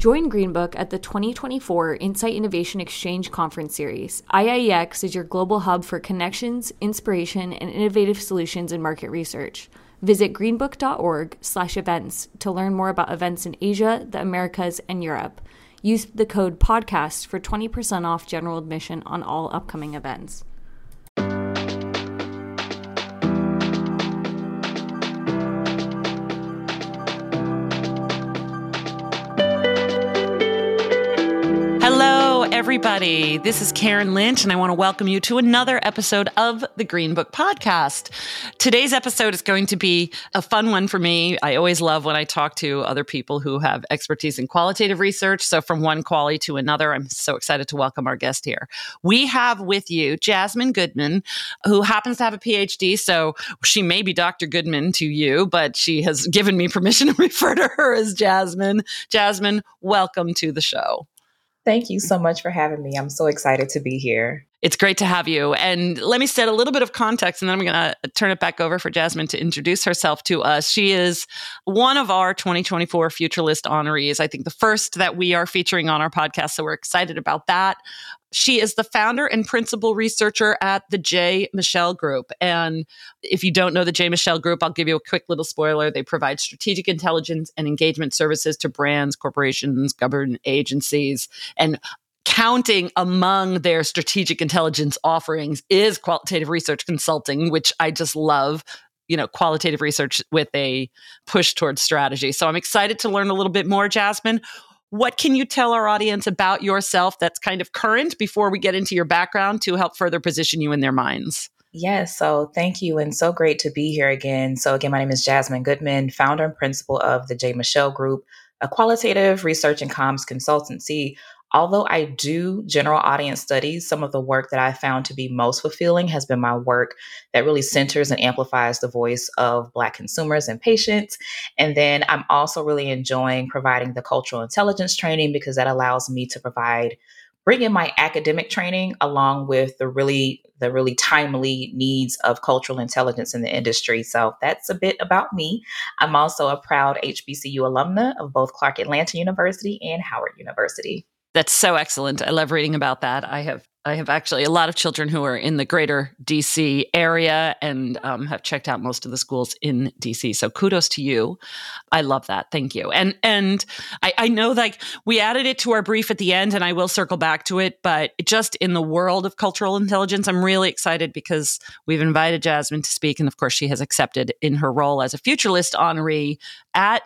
Join Greenbook at the 2024 Insight Innovation Exchange Conference Series. IIEX is your global hub for connections, inspiration, and innovative solutions in market research. Visit greenbook.org/events to learn more about events in Asia, the Americas, and Europe. Use the code PODCAST for 20% off general admission on all upcoming events. Hello, everybody. This is Karen Lynch, and I want to welcome you to another episode of the Green Book Podcast. Today's episode is going to be a fun one for me. I always love when I talk to other people who have expertise in qualitative research. So from one quality to another, I'm so excited to welcome our guest here. We have with you Jasmine Goodman, who happens to have a PhD. So she may be Dr. Goodman to you, but she has given me permission to refer to her as Jasmine. Jasmine, welcome to the show. Thank you so much for having me. I'm so excited to be here. It's great to have you. And let me set a little bit of context, and then I'm going to turn it back over for Jasmine to introduce herself to us. She is one of our 2024 Future List honorees. I think the first that we are featuring on our podcast, so we're excited about that. She is the founder and principal researcher at the J. Michel Group. And if you don't know the J. Michel Group, I'll give you a quick little spoiler. They provide strategic intelligence and engagement services to brands, corporations, government agencies, and counting among their strategic intelligence offerings is qualitative research consulting, which I just love. You know, qualitative research with a push towards strategy. So I'm excited to learn a little bit more, Jasmine. What can you tell our audience about yourself that's kind of current before we get into your background to help further position you in their minds? Yes, so thank you, and so great to be here again. So again, my name is Jasmine Goodman, founder and principal of the J. Michel Group, a qualitative research and comms consultancy. Although I do general audience studies, some of the work that I found to be most fulfilling has been my work that really centers and amplifies the voice of Black consumers and patients. And then I'm also really enjoying providing the cultural intelligence training because that allows me to bring in my academic training along with the really timely needs of cultural intelligence in the industry. So that's a bit about me. I'm also a proud HBCU alumna of both Clark Atlanta University and Howard University. That's so excellent. I love reading about that. I have actually a lot of children who are in the greater DC area and have checked out most of the schools in DC. So kudos to you. I love that. Thank you. And I know like we added it to our brief at the end, and I will circle back to it. But just in the world of cultural intelligence, I'm really excited because we've invited Jasmine to speak. And of course, she has accepted in her role as a Future List honoree at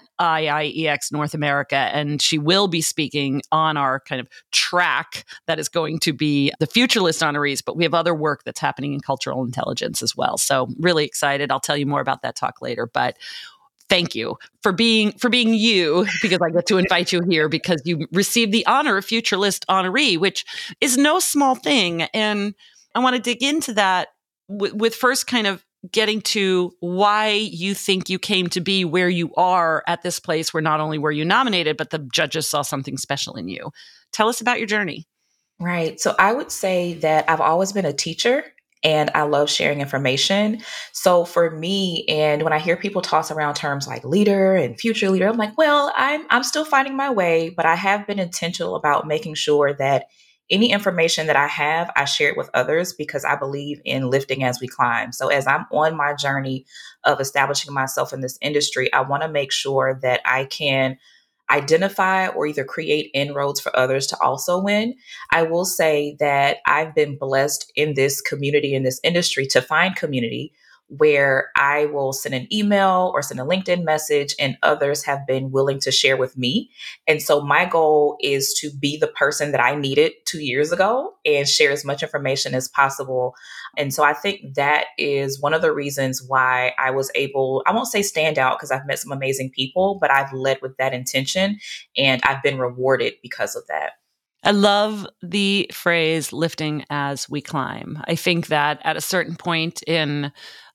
IIEX North America. And she will be speaking on our kind of track that is going to be the Future List honorees, but we have other work that's happening in cultural intelligence as well. So really excited. I'll tell you more about that talk later, but thank you for being you, because I get to invite you here because you received the honor of Future List honoree, which is no small thing. And I want to dig into that with first kind of getting to why you think you came to be where you are at this place where not only were you nominated, but the judges saw something special in you. Tell us about your journey. Right. So I would say that I've always been a teacher and I love sharing information. So for me, and when I hear people toss around terms like leader and future leader, I'm like, well, I'm still finding my way, but I have been intentional about making sure that any information that I have, I share it with others because I believe in lifting as we climb. So as I'm on my journey of establishing myself in this industry, I want to make sure that I can identify or either create inroads for others to also win. I will say that I've been blessed in this community, in this industry, to find community where I will send an email or send a LinkedIn message and others have been willing to share with me. And so my goal is to be the person that I needed 2 years ago and share as much information as possible. And so I think that is one of the reasons why I was able, I won't say stand out because I've met some amazing people, but I've led with that intention and I've been rewarded because of that. I love the phrase lifting as we climb. I think that at a certain point in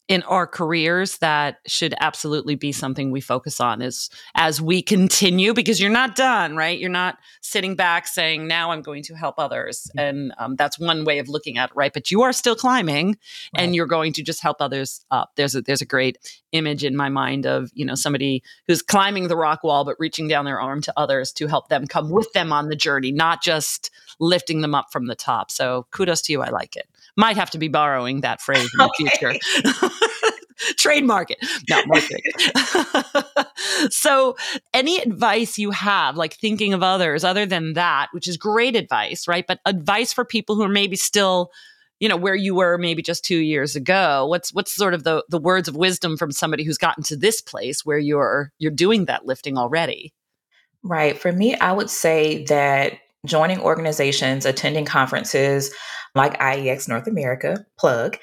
in our careers that should absolutely be something we focus on as we continue, because you're not done, right? You're not sitting back saying, now I'm going to help others. And that's one way of looking at it, right? But you are still climbing and you're going to just help others up. There's a great image in my mind of, somebody who's climbing the rock wall, but reaching down their arm to others to help them come with them on the journey, not just lifting them up from the top. So kudos to you. I like it. Might have to be borrowing that phrase in the future. Trademark it. No, marketing. So any advice you have, like thinking of others other than that, which is great advice, right? But advice for people who are maybe still, where you were maybe just 2 years ago. What's sort of the words of wisdom from somebody who's gotten to this place where you're doing that lifting already? Right. For me, I would say that joining organizations, attending conferences like IEX North America, plug.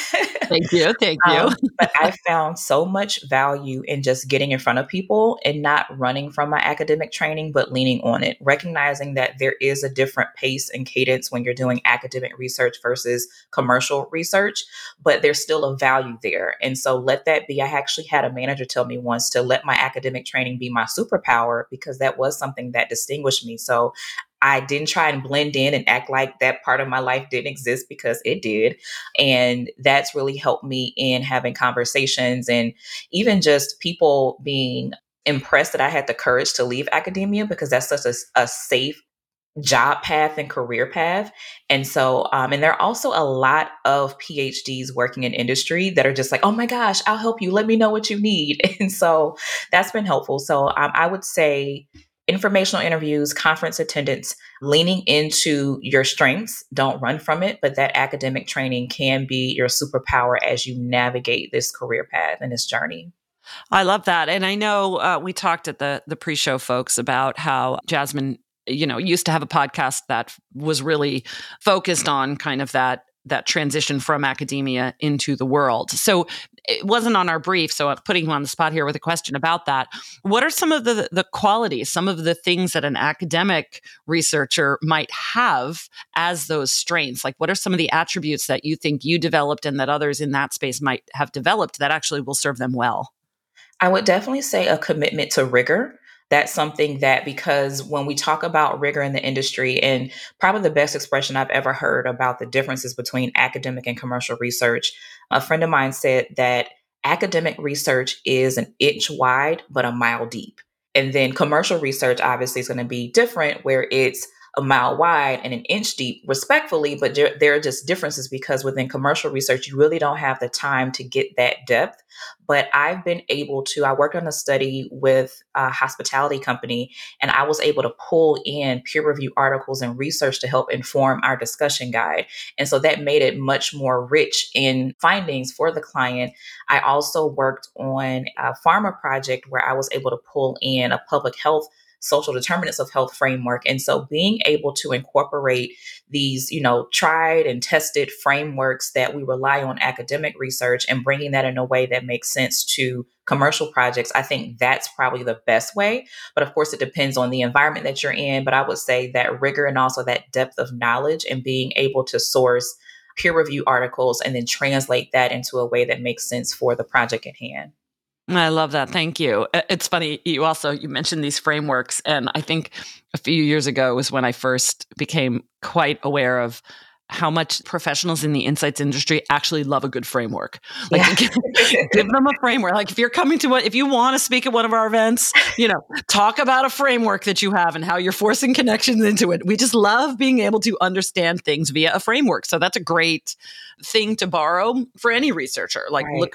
Thank you. Thank you. But I found so much value in just getting in front of people and not running from my academic training, but leaning on it, recognizing that there is a different pace and cadence when you're doing academic research versus commercial research, but there's still a value there. And so let that be. I actually had a manager tell me once to let my academic training be my superpower, because that was something that distinguished me. So I didn't try and blend in and act like that part of my life didn't exist, because it did. And that's really helped me in having conversations, and even just people being impressed that I had the courage to leave academia, because that's such a safe job path and career path. And so, and there are also a lot of PhDs working in industry that are just like, oh my gosh, I'll help you. Let me know what you need. And so that's been helpful. So I would say informational interviews, conference attendance, leaning into your strengths, don't run from it, but that academic training can be your superpower as you navigate this career path and this journey. I love that. And I know we talked at the pre-show, folks, about how Jasmine, used to have a podcast that was really focused on kind of that transition from academia into the world. So it wasn't on our brief, so I'm putting you on the spot here with a question about that. What are some of the qualities, some of the things that an academic researcher might have as those strengths? Like, what are some of the attributes that you think you developed and that others in that space might have developed that actually will serve them well? I would definitely say a commitment to rigor. That's something that, because when we talk about rigor in the industry, and probably the best expression I've ever heard about the differences between academic and commercial research, a friend of mine said that academic research is an inch wide, but a mile deep. And then commercial research obviously is going to be different, where it's a mile wide and an inch deep, respectfully, but there are just differences, because within commercial research, you really don't have the time to get that depth. But I've been able to, I worked on a study with a hospitality company, and I was able to pull in peer review articles and research to help inform our discussion guide. And so that made it much more rich in findings for the client. I also worked on a pharma project where I was able to pull in a public health social determinants of health framework. And so being able to incorporate these, tried and tested frameworks that we rely on academic research and bringing that in a way that makes sense to commercial projects, I think that's probably the best way. But of course, it depends on the environment that you're in. But I would say that rigor and also that depth of knowledge and being able to source peer review articles and then translate that into a way that makes sense for the project at hand. I love that. Thank you. It's funny. You mentioned these frameworks. And I think a few years ago was when I first became quite aware of how much professionals in the insights industry actually love a good framework. Like, yeah. give them a framework. Like, if you're coming to if you want to speak at one of our events, talk about a framework that you have and how you're forcing connections into it. We just love being able to understand things via a framework. So that's a great thing to borrow for any researcher. Like, look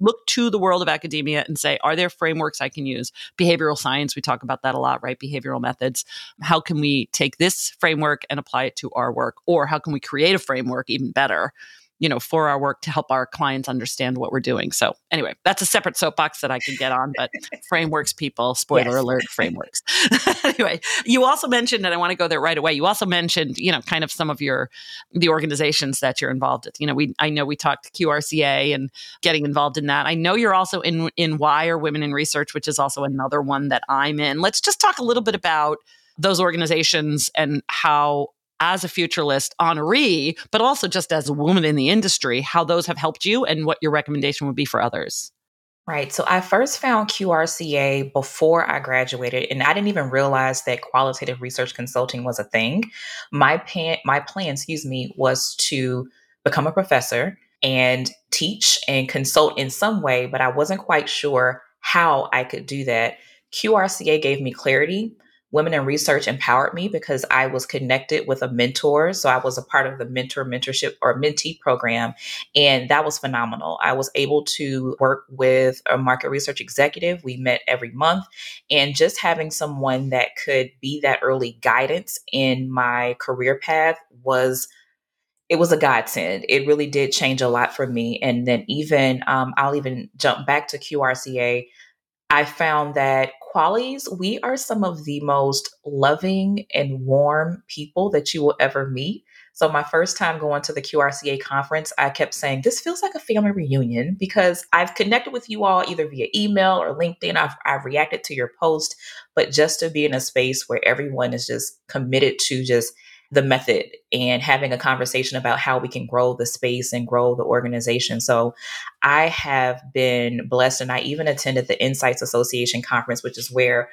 to the world of academia and say, are there frameworks I can use? Behavioral science, we talk about that a lot, right? Behavioral methods. How can we take this framework and apply it to our work? Or how can we create a framework even better, for our work to help our clients understand what we're doing? So anyway, that's a separate soapbox that I could get on, but frameworks, people, spoiler alert, frameworks. Anyway, you also mentioned, and I want to go there right away. You also mentioned, kind of some of the organizations that you're involved with. I know we talked QRCA and getting involved in that. I know you're also in WIRE, Women in Research, which is also another one that I'm in. Let's just talk a little bit about those organizations and how as a FutureList honoree, but also just as a woman in the industry, how those have helped you and what your recommendation would be for others. Right. So I first found QRCA before I graduated, and I didn't even realize that qualitative research consulting was a thing. My plan, was to become a professor and teach and consult in some way, but I wasn't quite sure how I could do that. QRCA gave me clarity. Women in Research empowered me because I was connected with a mentor. So I was a part of the mentorship or mentee program, and that was phenomenal. I was able to work with a market research executive. We met every month, and just having someone that could be that early guidance in my career path was a godsend. It really did change a lot for me. And then I'll even jump back to QRCA. I found that qualies, we are some of the most loving and warm people that you will ever meet. So, my first time going to the QRCA conference, I kept saying, this feels like a family reunion because I've connected with you all either via email or LinkedIn. I've reacted to your post, but just to be in a space where everyone is just committed to just the method and having a conversation about how we can grow the space and grow the organization. So, I have been blessed, and I even attended the Insights Association conference, which is where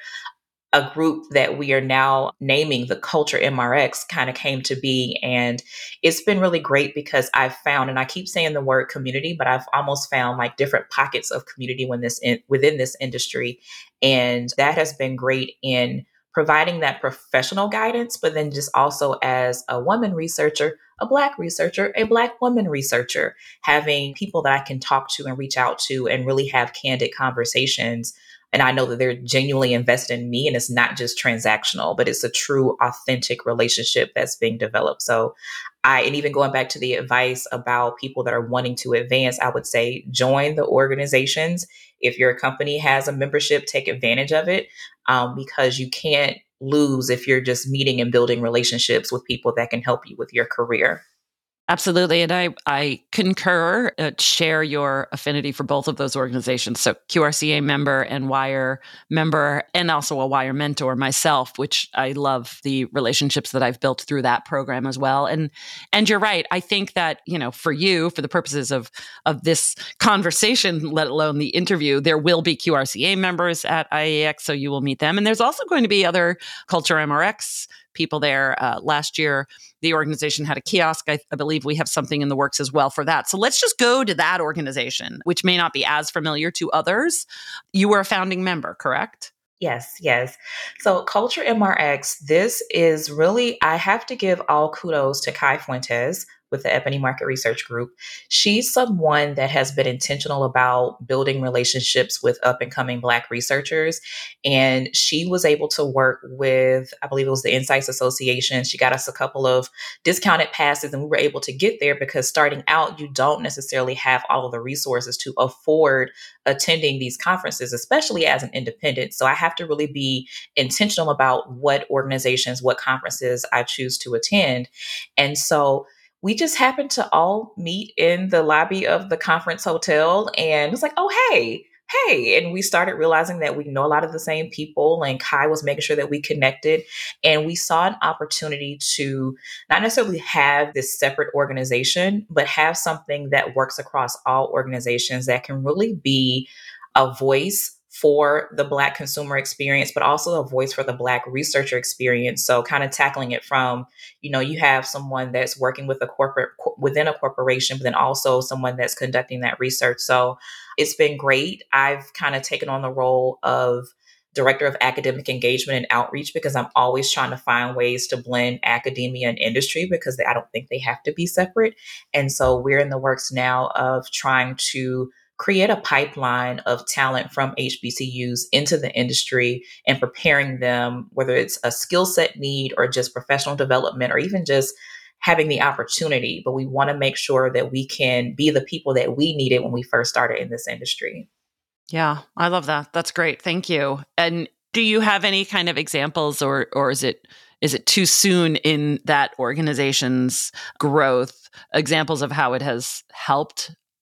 a group that we are now naming the Culture MRX kind of came to be. And it's been really great because I've found, and I keep saying the word community, but I've almost found like different pockets of community within this industry. And that has been great in providing that professional guidance, but then just also as a woman researcher, a Black researcher, a Black woman researcher, having people that I can talk to and reach out to and really have candid conversations. And I know that they're genuinely invested in me, and it's not just transactional, but it's a true, authentic relationship that's being developed. So and even going back to the advice about people that are wanting to advance, I would say join the organizations. If your company has a membership, take advantage of it, because you can't lose if you're just meeting and building relationships with people that can help you with your career. Absolutely. And I concur, share your affinity for both of those organizations. So QRCA member and WIRE member, and also a WIRE mentor myself, which I love the relationships that I've built through that program as well. And you're right. I think that, for you, for the purposes of this conversation, let alone the interview, there will be QRCA members at IAX, so you will meet them. And there's also going to be other Culture MRX people there. Last year, the organization had a kiosk. I believe we have something in the works as well for that. So let's just go to that organization, which may not be as familiar to others. You were a founding member, correct? Yes, yes. So Culture MRX, this is really, I have to give all kudos to Kai Fuentes with the Ebony Market Research Group. She's someone that has been intentional about building relationships with up and coming Black researchers. And she was able to work with, I believe it was the Insights Association. She got us a couple of discounted passes, and we were able to get there because starting out, you don't necessarily have all of the resources to afford attending these conferences, especially as an independent. So I have to really be intentional about what organizations, what conferences I choose to attend. And so we just happened to all meet in the lobby of the conference hotel, and it was like, oh, hey. And we started realizing that we know a lot of the same people, and Kai was making sure that we connected. And we saw an opportunity to not necessarily have this separate organization, but have something that works across all organizations that can really be a voice for the Black consumer experience, but also a voice for the Black researcher experience. So kind of tackling it from, you have someone that's working with within a corporation, but then also someone that's conducting that research. So it's been great. I've kind of taken on the role of Director of Academic Engagement and Outreach because I'm always trying to find ways to blend academia and industry because I don't think they have to be separate. And so we're in the works now of trying to create a pipeline of talent from HBCUs into the industry and preparing them, whether it's a skill set need or just professional development or even just having the opportunity. But we want to make sure that we can be the people that we needed when we first started in this industry. Yeah, I love that. That's great. Thank you. And do you have any kind of examples or is it too soon in that organization's growth, examples of how it has helped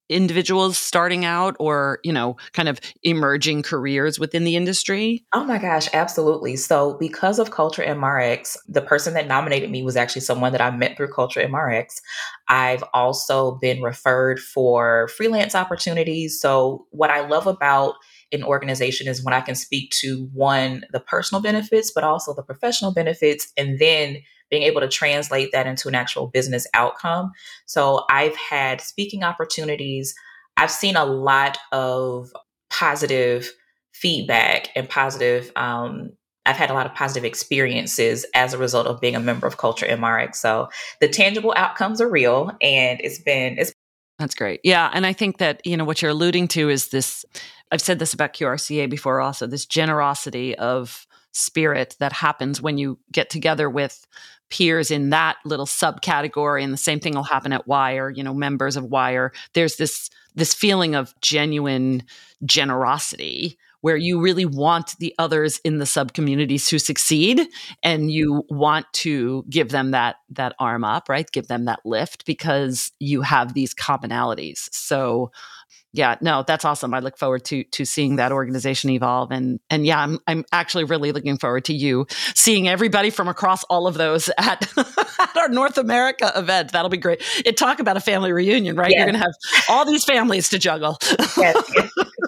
individuals starting out or, kind of emerging careers within the industry? Oh my gosh, absolutely. So, because of Culture MRX, the person that nominated me was actually someone that I met through Culture MRX. I've also been referred for freelance opportunities. So, what I love about an organization is when I can speak to one, the personal benefits, but also the professional benefits, and then being able to translate that into an actual business outcome. So, I've had speaking opportunities. I've seen a lot of positive feedback and positive I've had a lot of positive experiences as a result of being a member of Culture MRX. So the tangible outcomes are real, and it's That's great. Yeah. And I think that, what you're alluding to is this, I've said this about QRCA before also, this generosity of spirit that happens when you get together with peers in that little subcategory. And the same thing will happen at Wire, members of Wire. There's this feeling of genuine generosity where you really want the others in the sub communities to succeed, and you want to give them that arm up, right? Give them that lift because you have these commonalities. So yeah, no, that's awesome. I look forward to seeing that organization evolve, and yeah, I'm actually really looking forward to you seeing everybody from across all of those at, at our North America event. That'll be great. Talk about a family reunion, right? yes, You're going to have all these families to juggle. yes, yes.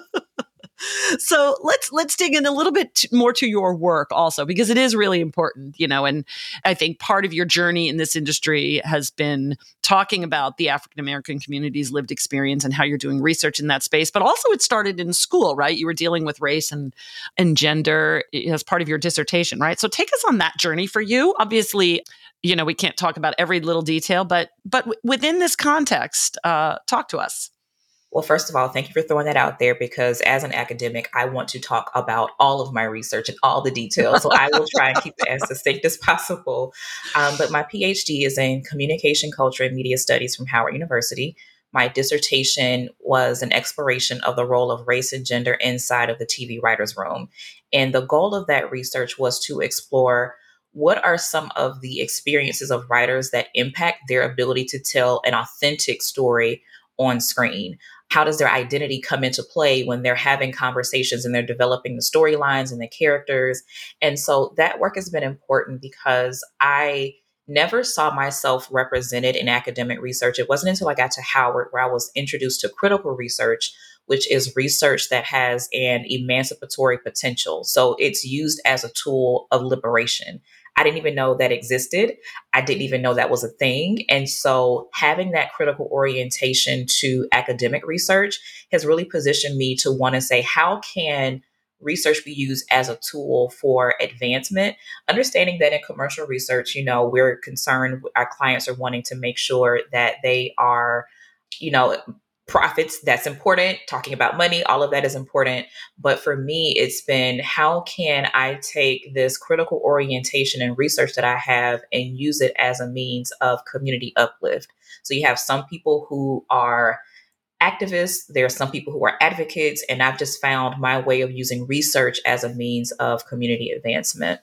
So let's dig in a little bit more to your work also, because it is really important, and I think part of your journey in this industry has been talking about the African American community's lived experience and how you're doing research in that space. But also it started in school, right? You were dealing with race and gender as part of your dissertation, right? So take us on that journey for you. Obviously, we can't talk about every little detail, but within this context, talk to us. Well, first of all, thank you for throwing that out there, because as an academic, I want to talk about all of my research and all the details. So I will try and keep it as succinct as possible. But my PhD is in communication, culture, and media studies from Howard University. My dissertation was an exploration of the role of race and gender inside of the TV writer's room. And the goal of that research was to explore what are some of the experiences of writers that impact their ability to tell an authentic story on screen. How does their identity come into play when they're having conversations and they're developing the storylines and the characters? And so that work has been important because I never saw myself represented in academic research. It wasn't until I got to Howard where I was introduced to critical research, which is research that has an emancipatory potential. So it's used as a tool of liberation. I didn't even know that existed. I didn't even know that was a thing. And so having that critical orientation to academic research has really positioned me to want to say, how can research be used as a tool for advancement? Understanding that in commercial research, we're concerned, our clients are wanting to make sure that they are, profits. That's important. Talking about money, all of that is important. But for me, it's been, how can I take this critical orientation and research that I have and use it as a means of community uplift? So you have some people who are activists, there are some people who are advocates, and I've just found my way of using research as a means of community advancement.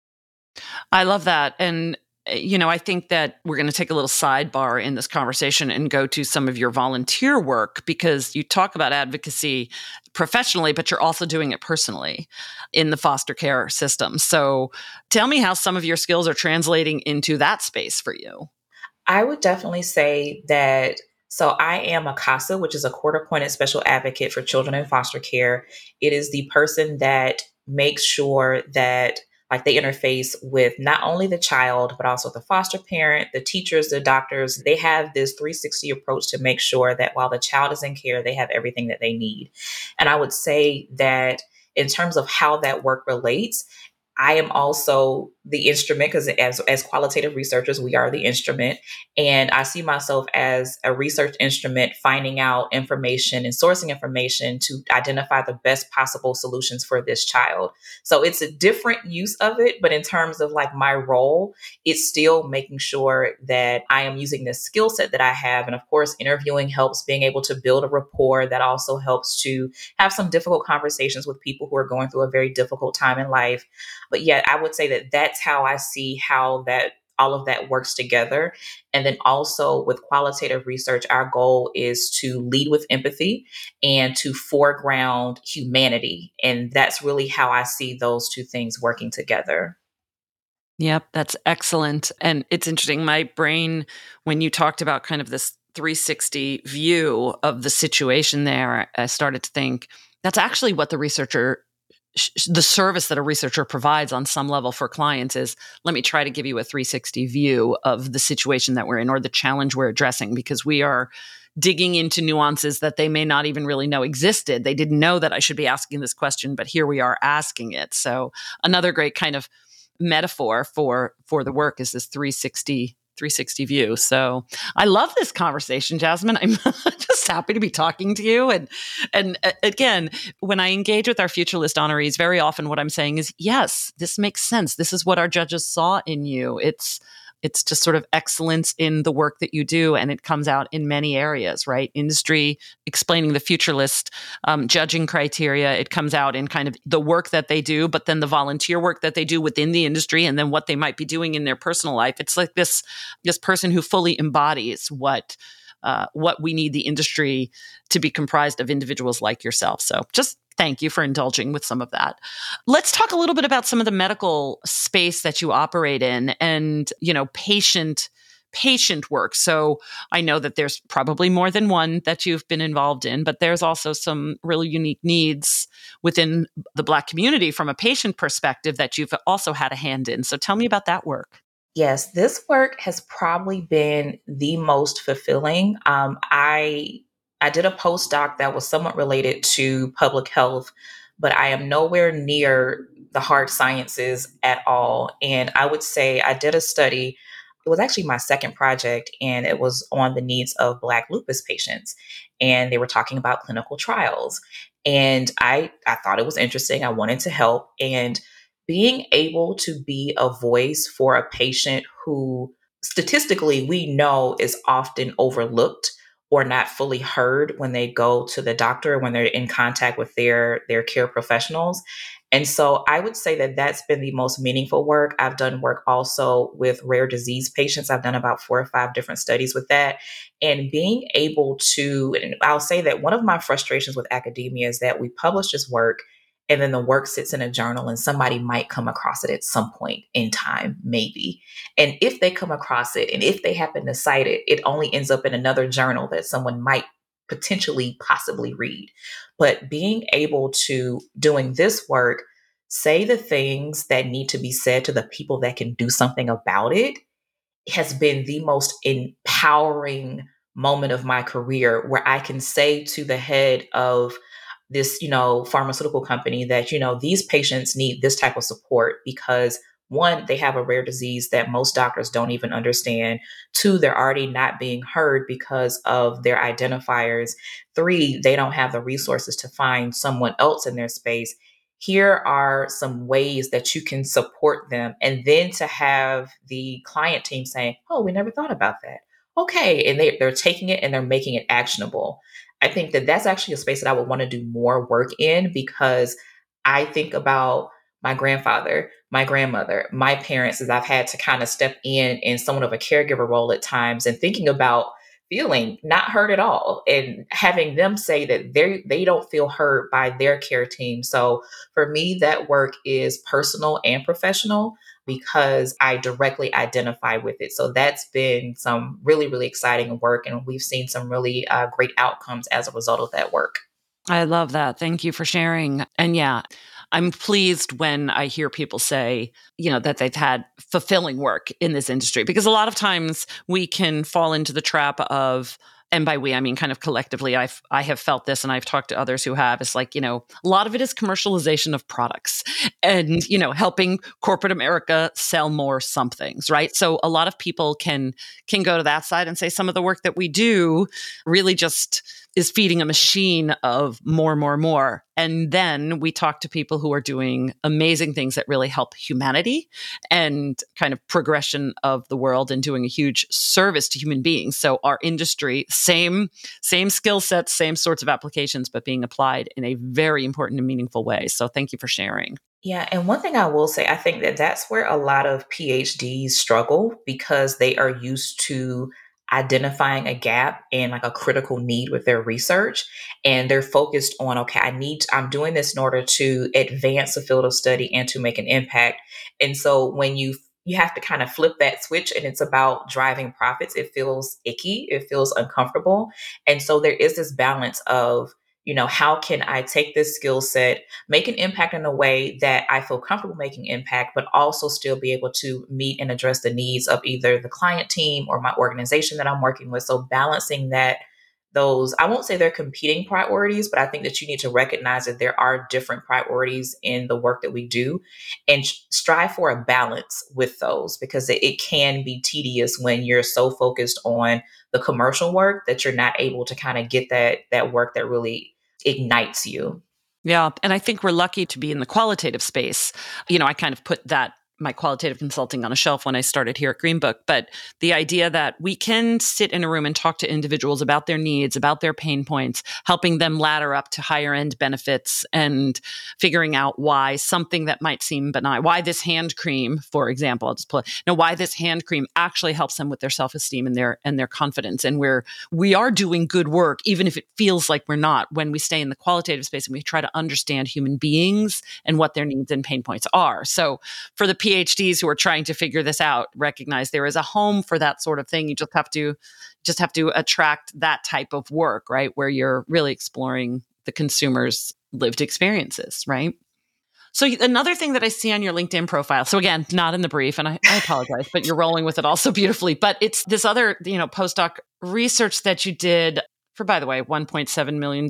I love that. And I think that we're going to take a little sidebar in this conversation and go to some of your volunteer work, because you talk about advocacy professionally, but you're also doing it personally in the foster care system. So tell me how some of your skills are translating into that space for you. I would definitely say that. So I am a CASA, which is a court-appointed special advocate for children in foster care. It is the person that makes sure that they interface with not only the child, but also the foster parent, the teachers, the doctors. They have this 360 approach to make sure that while the child is in care, they have everything that they need. And I would say that in terms of how that work relates, I am also the instrument, because as qualitative researchers, we are the instrument. And I see myself as a research instrument, finding out information and sourcing information to identify the best possible solutions for this child. So it's a different use of it. But in terms of my role, it's still making sure that I am using the skill set that I have. And of course, interviewing helps, being able to build a rapport that also helps to have some difficult conversations with people who are going through a very difficult time in life. But yet I would say that that's how I see how that all of that works together. And then also with qualitative research, our goal is to lead with empathy and to foreground humanity. And that's really how I see those two things working together. Yep, that's excellent. And it's interesting. My brain, when you talked about kind of this 360 view of the situation there, I started to think that's actually what the service that a researcher provides on some level for clients is, let me try to give you a 360 view of the situation that we're in or the challenge we're addressing, because we are digging into nuances that they may not even really know existed. They didn't know that I should be asking this question, but here we are asking it. So another great kind of metaphor for the work is this 360 view. So I love this conversation, Jasmine. I'm just happy to be talking to you. And again, when I engage with our Future List honorees, very often what I'm saying is, yes, this makes sense. This is what our judges saw in you. It's just sort of excellence in the work that you do, and it comes out in many areas, right? Industry, explaining the Future List, judging criteria. It comes out in kind of the work that they do, but then the volunteer work that they do within the industry, and then what they might be doing in their personal life. It's like this person who fully embodies what we need the industry to be comprised of individuals like yourself. So just thank you for indulging with some of that. Let's talk a little bit about some of the medical space that you operate in and, patient work. So I know that there's probably more than one that you've been involved in, but there's also some really unique needs within the Black community from a patient perspective that you've also had a hand in. So tell me about that work. Yes, this work has probably been the most fulfilling. I did a postdoc that was somewhat related to public health, but I am nowhere near the hard sciences at all. And I would say I did a study. It was actually my second project, and it was on the needs of Black lupus patients. And they were talking about clinical trials. And I thought it was interesting. I wanted to help. And being able to be a voice for a patient who statistically we know is often overlooked or not fully heard when they go to the doctor, when they're in contact with their care professionals. And so I would say that that's been the most meaningful work. I've done work also with rare disease patients. I've done about 4 or 5 different studies with that. And being able to, and I'll say that one of my frustrations with academia is that we publish this work and then the work sits in a journal and somebody might come across it at some point in time, maybe. And if they come across it and if they happen to cite it, it only ends up in another journal that someone might potentially possibly read. But being able to, doing this work, say the things that need to be said to the people that can do something about it has been the most empowering moment of my career, where I can say to the head of this, pharmaceutical company that, these patients need this type of support because, one, they have a rare disease that most doctors don't even understand. 2, they're already not being heard because of their identifiers. 3, they don't have the resources to find someone else in their space. Here are some ways that you can support them. And then to have the client team saying, oh, we never thought about that. Okay. And they're taking it and they're making it actionable. I think that that's actually a space that I would want to do more work in, because I think about my grandfather, my grandmother, my parents, as I've had to kind of step in somewhat of a caregiver role at times, and thinking about feeling not heard at all and having them say that they don't feel heard by their care team. So for me, that work is personal and professional because I directly identify with it. So that's been some really, really exciting work. And we've seen some really great outcomes as a result of that work. I love that. Thank you for sharing. And yeah, I'm pleased when I hear people say, that they've had fulfilling work in this industry, because a lot of times we can fall into the trap of, and by we, I mean kind of collectively, I have felt this, and I've talked to others who have, it's like, a lot of it is commercialization of products and, helping corporate America sell more somethings, right? So a lot of people can go to that side and say some of the work that we do really just is feeding a machine of more. And then we talk to people who are doing amazing things that really help humanity and kind of progression of the world and doing a huge service to human beings. So our industry, same skill sets, same sorts of applications, but being applied in a very important and meaningful way. So thank you for sharing. Yeah, and one thing I will say, I think that that's where a lot of PhDs struggle because they are used to identifying a gap and like a critical need with their research. And they're focused on, okay, I'm doing this in order to advance the field of study and to make an impact. And so when you have to kind of flip that switch and it's about driving profits, it feels icky, it feels uncomfortable. And so there is this balance of, how can I take this skill set, make an impact in a way that I feel comfortable making impact, but also still be able to meet and address the needs of either the client team or my organization that I'm working with. So balancing those, I won't say they're competing priorities, but I think that you need to recognize that there are different priorities in the work that we do and strive for a balance with those because it can be tedious when you're so focused on the commercial work that you're not able to kind of get that work that really ignites you. Yeah. And I think we're lucky to be in the qualitative space. I kind of put my qualitative consulting on a shelf when I started here at Greenbook. But the idea that we can sit in a room and talk to individuals about their needs, about their pain points, helping them ladder up to higher end benefits and figuring out why something that might seem benign, why this hand cream, for example, I'll just why this hand cream actually helps them with their self-esteem and their confidence. And we are doing good work, even if it feels like we're not, when we stay in the qualitative space and we try to understand human beings and what their needs and pain points are. So for the PhDs who are trying to figure this out, recognize there is a home for that sort of thing. You just have to attract that type of work, right? Where you're really exploring the consumer's lived experiences, right? So another thing that I see on your LinkedIn profile, so again, not in the brief, and I apologize, but you're rolling with it all so beautifully, but it's this other, postdoc research that you did for, by the way, $1.7 million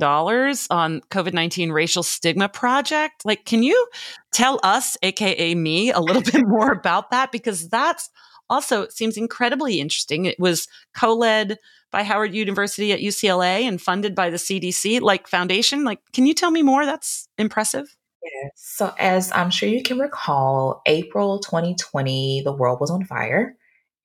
on COVID-19 racial stigma project. Like, can you tell us, AKA me, a little bit more about that? Because that's also seems incredibly interesting. It was co-led by Howard University at UCLA and funded by the CDC, foundation. Can you tell me more? That's impressive. Yeah. So, as I'm sure you can recall, April 2020, the world was on fire.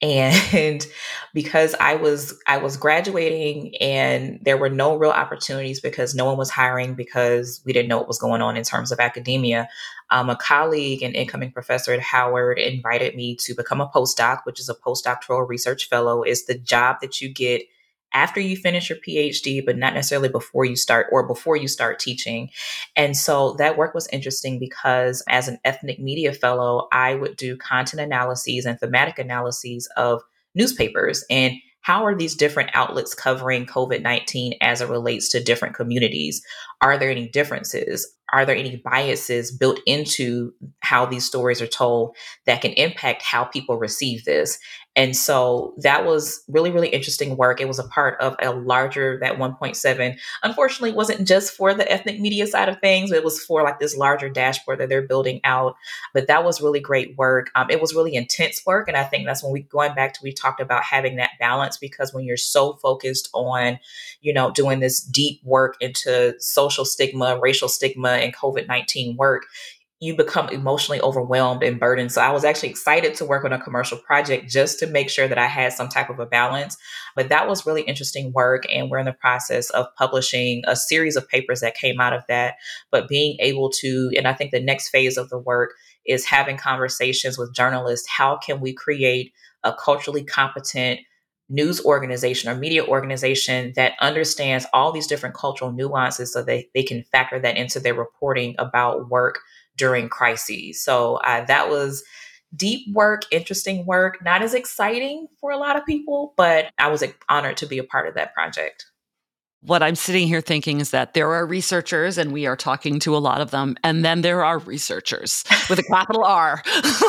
And because I was graduating and there were no real opportunities because no one was hiring because we didn't know what was going on in terms of academia, a colleague and incoming professor at Howard invited me to become a postdoc, which is a postdoctoral research fellow. It's the job that you get after you finish your PhD, but not necessarily before you start teaching. And so that work was interesting because as an ethnic media fellow, I would do content analyses and thematic analyses of newspapers and how are these different outlets covering COVID-19 as it relates to different communities? Are there any differences? Are there any biases built into how these stories are told that can impact how people receive this? And so that was really, really interesting work. It was a part of a larger, that 1.7, unfortunately, wasn't just for the ethnic media side of things. It was for like this larger dashboard that they're building out. But that was really great work. It was really intense work. And I think that's when we talked about having that balance, because when you're so focused on, doing this deep work into social stigma, racial stigma, and COVID-19 work, you become emotionally overwhelmed and burdened. So I was actually excited to work on a commercial project just to make sure that I had some type of a balance. But that was really interesting work. And we're in the process of publishing a series of papers that came out of that. But being able to, and I think the next phase of the work is having conversations with journalists. How can we create a culturally competent news organization or media organization that understands all these different cultural nuances so they can factor that into their reporting about work during crises. So that was deep work, interesting work, not as exciting for a lot of people, but I was honored to be a part of that project. What I'm sitting here thinking is that there are researchers, and we are talking to a lot of them, and then there are researchers with a capital R.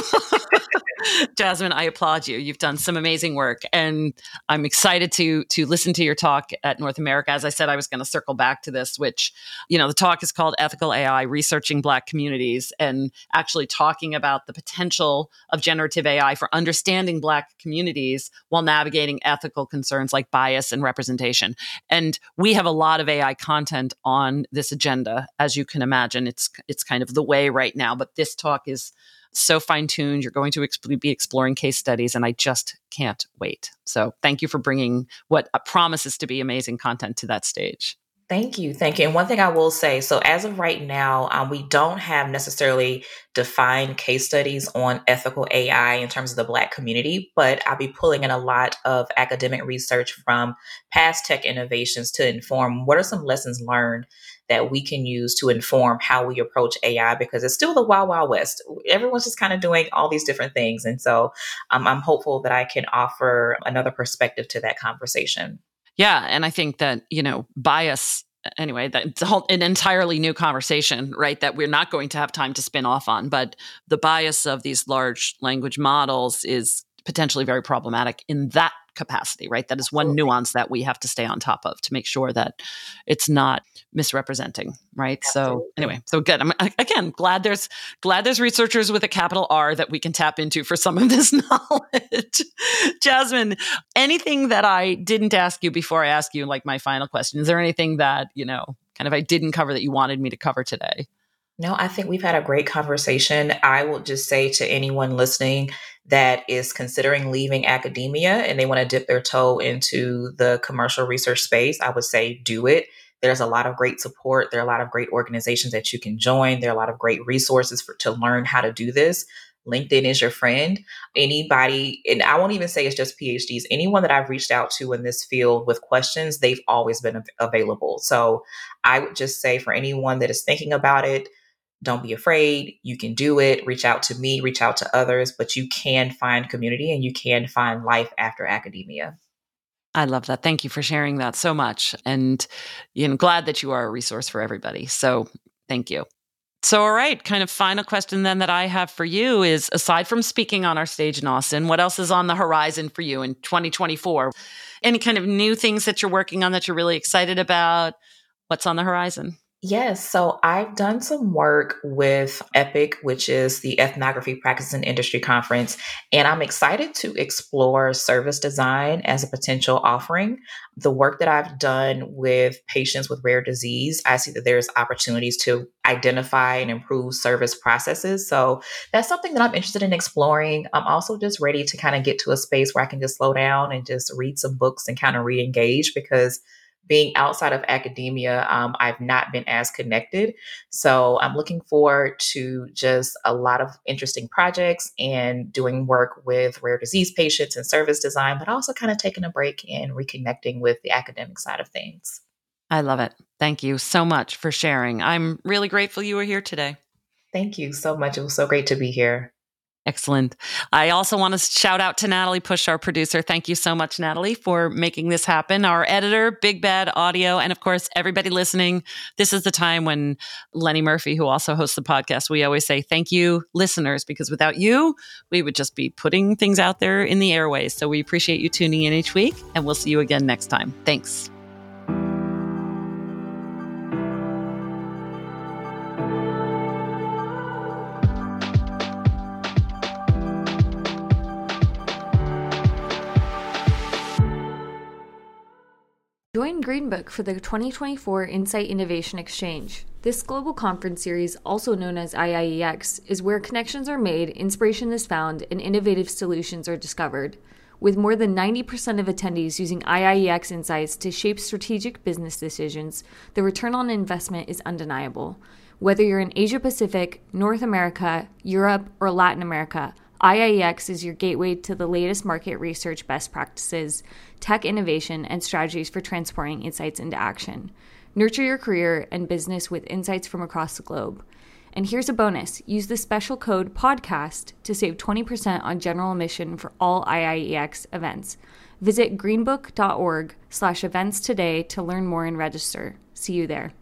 Jasmine, I applaud you. You've done some amazing work, and I'm excited to listen to your talk at North America. As I said, I was going to circle back to this, which, the talk is called Ethical AI, Researching Black Communities, and actually talking about the potential of generative AI for understanding Black communities while navigating ethical concerns like bias and representation. And we have a lot of AI content on this agenda. As you can imagine, it's kind of the way right now, but this talk is so fine-tuned. You're going to be exploring case studies, and I just can't wait. So thank you for bringing what promises to be amazing content to that stage. Thank you. Thank you. And one thing I will say, so as of right now, we don't have necessarily defined case studies on ethical AI in terms of the Black community, but I'll be pulling in a lot of academic research from past tech innovations to inform what are some lessons learned that we can use to inform how we approach AI, because it's still the wild, wild west. Everyone's just kind of doing all these different things. And so I'm hopeful that I can offer another perspective to that conversation. Yeah. And I think that, bias, anyway, that's an entirely new conversation, right? That we're not going to have time to spin off on. But the bias of these large language models is potentially very problematic in that capacity, right? That is one nuance that we have to stay on top of to make sure that it's not misrepresenting, right? Absolutely. So anyway, so good. I'm again glad there's researchers with a capital R that we can tap into for some of this knowledge. Jasmine, anything that I didn't ask you before I ask you, like my final question, is there anything that, kind of I didn't cover that you wanted me to cover today? No, I think we've had a great conversation. I will just say to anyone listening that is considering leaving academia and they want to dip their toe into the commercial research space, I would say do it. There's a lot of great support. There are a lot of great organizations that you can join. There are a lot of great resources to learn how to do this. LinkedIn is your friend. Anybody, and I won't even say it's just PhDs, anyone that I've reached out to in this field with questions, they've always been available. So I would just say for anyone that is thinking about it, don't be afraid. You can do it. Reach out to me, reach out to others, but you can find community and you can find life after academia. I love that. Thank you for sharing that so much. And glad that you are a resource for everybody. So thank you. So, all right, kind of final question then that I have for you is, aside from speaking on our stage in Austin, what else is on the horizon for you in 2024? Any kind of new things that you're working on that you're really excited about? What's on the horizon? Yes, so I've done some work with EPIC, which is the Ethnography Practice and Industry Conference, and I'm excited to explore service design as a potential offering. The work that I've done with patients with rare disease, I see that there's opportunities to identify and improve service processes. So that's something that I'm interested in exploring. I'm also just ready to kind of get to a space where I can just slow down and just read some books and kind of re-engage, because being outside of academia, I've not been as connected. So I'm looking forward to just a lot of interesting projects and doing work with rare disease patients and service design, but also kind of taking a break and reconnecting with the academic side of things. I love it. Thank you so much for sharing. I'm really grateful you were here today. Thank you so much. It was so great to be here. Excellent. I also want to shout out to Natalie Push, our producer. Thank you so much, Natalie, for making this happen. Our editor, Big Bad Audio, and of course, everybody listening. This is the time when Lenny Murphy, who also hosts the podcast, we always say thank you, listeners, because without you, we would just be putting things out there in the airways. So we appreciate you tuning in each week, and we'll see you again next time. Thanks. Join Greenbook for the 2024 Insight Innovation Exchange. This global conference series, also known as IIEX, is where connections are made, inspiration is found, and innovative solutions are discovered. With more than 90% of attendees using IIEX insights to shape strategic business decisions, the return on investment is undeniable. Whether you're in Asia Pacific, North America, Europe, or Latin America, IIEX is your gateway to the latest market research best practices, tech innovation, and strategies for transporting insights into action. Nurture your career and business with insights from across the globe. And here's a bonus. Use the special code PODCAST to save 20% on general admission for all IIEX events. Visit greenbook.org/events today to learn more and register. See you there.